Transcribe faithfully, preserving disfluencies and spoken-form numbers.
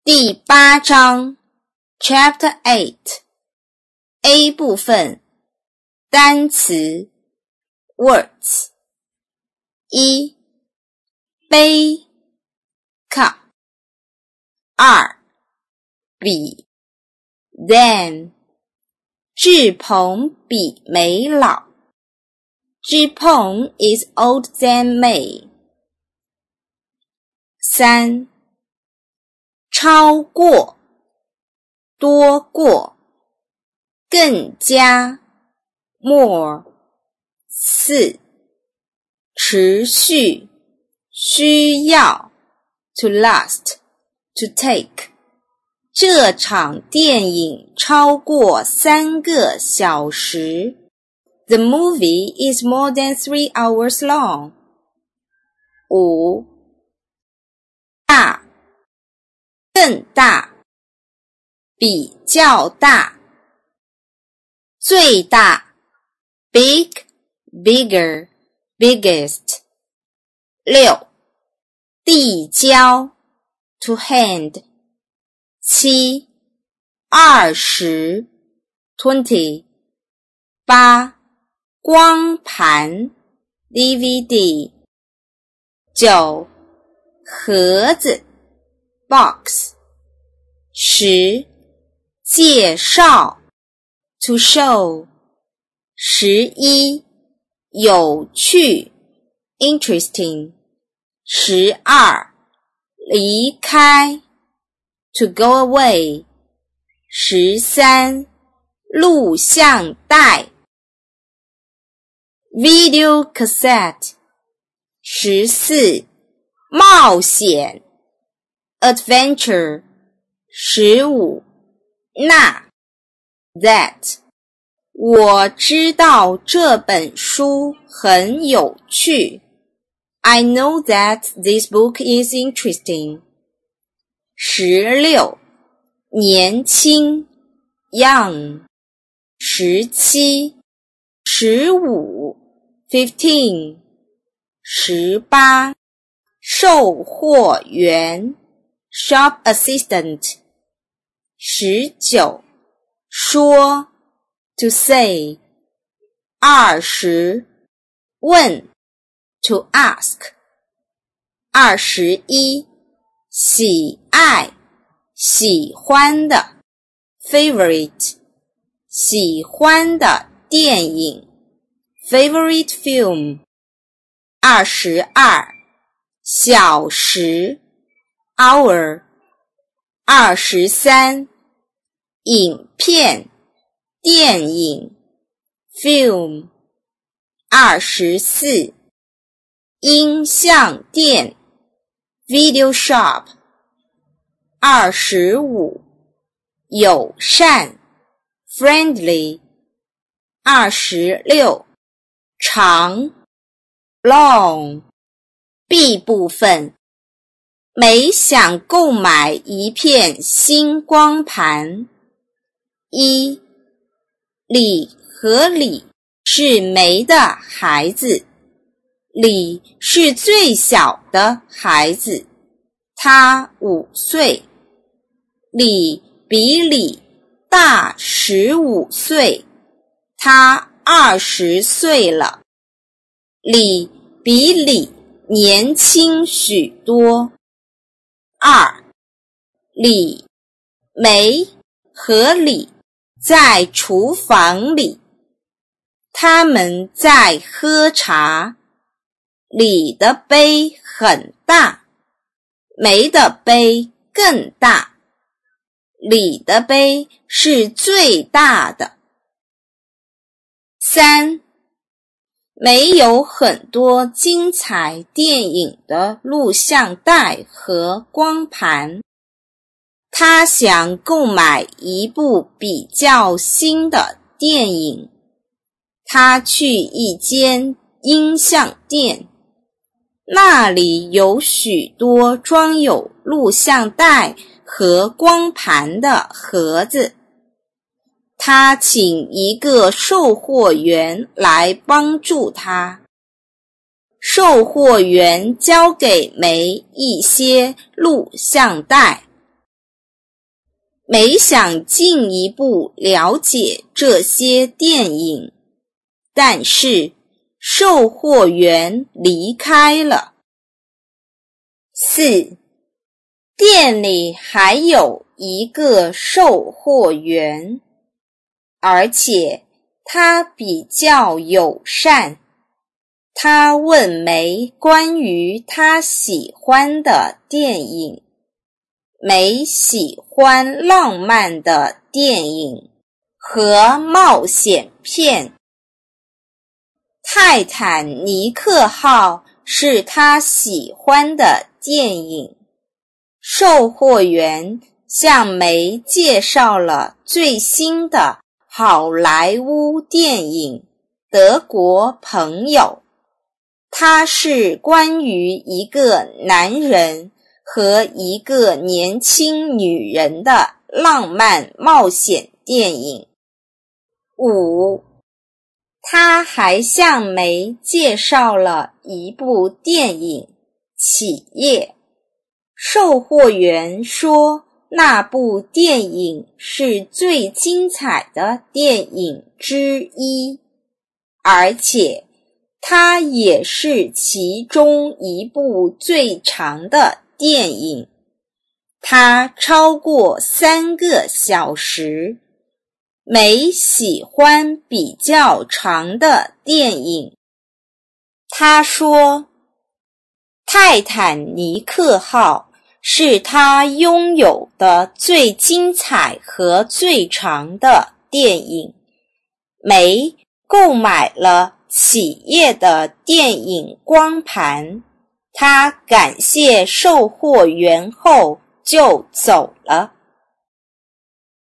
第八章 Chapter eight A 部分单词 Words 一杯 Cup 二比 Then 志鹏比梅老 志鹏 is older than May 三超过多过更加 more 四持续需要 to last to take 这场电影超过三个小时 The movie is more than three hours long 五大更大比较大最大 big, bigger, biggest 六递交 to hand 七二十 twenty 八光盘 D V D 九盒子box 十介绍 to show 十一有趣 interesting 十二离开 to go away 十三录像带 video cassette 十四冒险Adventure 十五那 That 我知道这本书很有趣 I know that this book is interesting 十六年轻 Young 十七十五 Fifteen 十八售货员 Shop assistant 十九说 to say 二十问 to ask 二十一喜爱喜欢的 favorite 喜欢的电影 favorite film 二十二小时 hour 二十三影片电影 film 二十四音像店 video shop 二十五友善 friendly 二十六长 long B 部分梅想购买一片新光盘一李和李是梅的孩子李是最小的孩子他五岁李比李大十五岁他二十岁了李比李年轻许多二李梅和李在厨房里他们在喝茶李的杯很大梅的杯更大李的杯是最大的三梅有很多精彩电影的录像带和光盘他想购买一部比较新的电影他去一间音像店那里有许多装有录像带和光盘的盒子他请一个售货员来帮助他售货员交给梅一些录像带梅想进一步了解这些电影，但是售货员离开了。四，店里还有一个售货员，而且他比较友善。他问梅关于他喜欢的电影。梅喜欢浪漫的电影和冒险片。泰坦尼克号是他喜欢的电影。售货员向梅介绍了最新的好莱坞电影《德国朋友》，它是关于一个男人和一个年轻女人的浪漫冒险电影。五，他还向梅介绍了一部电影《企业》。售货员说那部电影是最精彩的电影之一，而且它也是其中一部最长的电影，它超过三个小时。梅喜欢比较长的电影。他说，泰坦尼克号是他拥有的最精彩和最长的电影。梅购买了企业的电影光盘，他感谢售货员后就走了。